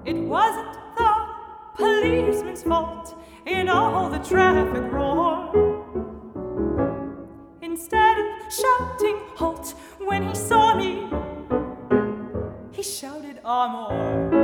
It wasn't the policeman's fault in all the traffic roar. Instead of shouting halt when he saw me, he shouted amor.